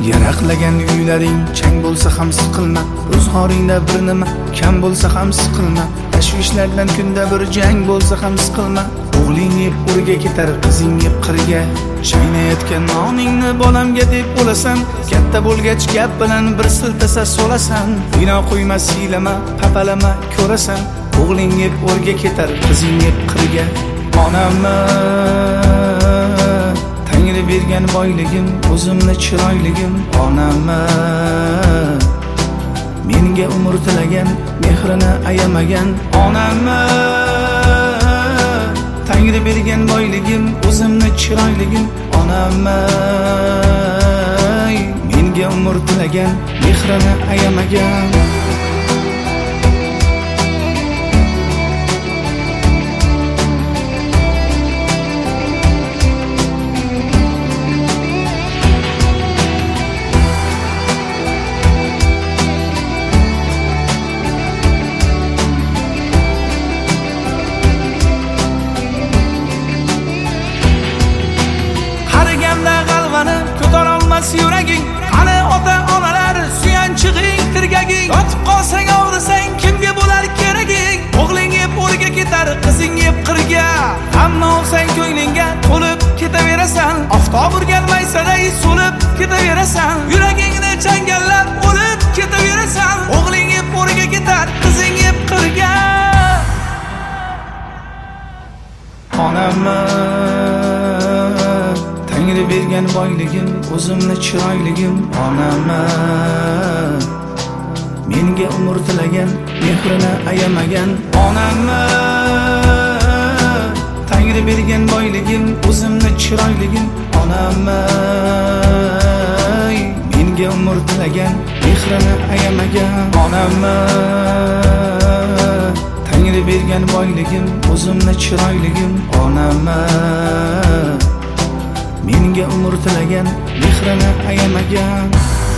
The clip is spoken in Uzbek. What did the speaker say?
yaraqlagan uylaring chang bo'lsa ham siqilma, ro'zg'oringda bir nima kam bo'lsa ham siqilma, tashvishlardan kunda bir jang bo'lsa ham siqilma. O'g'ling yeb o'rga ketar, qizing yeb qirga, chaynayotgan noningni bolamga deb o'lasan, katta bo'lgach gap bilan bir siltasa so'lasan. Bino qo'ymas hiylama, papalama ko'rasan, o'g'ling yeb o'rga ketar, qizing yeb qirga. Onammi Tangri bergan boyligim, o'zimni chiroyligim, onammi menga umr tilagan, mehrini ayamagan, onammi Tangri bergan boyligim, o'zimni chiroyligim, onammi menga umr tilagan, mehrini ayamagan. Yuraging, qani ota-onalar suyanchig'ing, tirgaging, yotib qolsang og'risang kimga bo'lar keraging? O'g'ling yeb o'rga ketar, qizing yeb qirga, hamma olsang ko'nglingga to'lib ketaverasan, oftob urgan maysaday so'lib ketaverasan, yuragingni changallab o'lib ketaverasan. O'g'ling yeb o'rga ketar, qizing yeb qirga. Onammi Tangri bergan boyligim, o'zimni chiroyligim, onammi menga umr tilagan, mehrini ayamagan, onammi Tangri bergan boyligim, o'zimni chiroyligim, onammi menga umr tilagan, mehrini ayamagan, onammi Tangri bergan boyligim, o'zimni chiroyligim, onammi menga umr tilagan, mehrini ayamagan.